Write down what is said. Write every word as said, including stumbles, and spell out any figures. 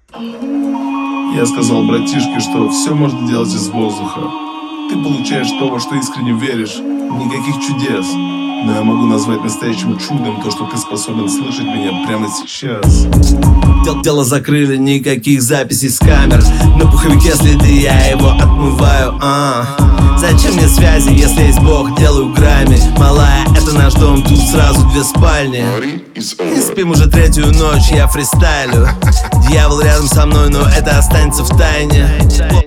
Я сказал братишке, что все можно делать из воздуха. Ты получаешь то, во что искренне веришь. Никаких чудес. Но я могу назвать настоящим чудом то, что ты способен слышать меня прямо сейчас. Дело закрыли, никаких записей с камер. На пуховике следы, я его отмываю. а. Зачем мне связи, если есть Бог, делаю грамми. Малая, это наш дом, тут сразу две спальни. И спим уже третью ночь, я фристайлю. Дьявол рядом со мной, но это останется в тайне.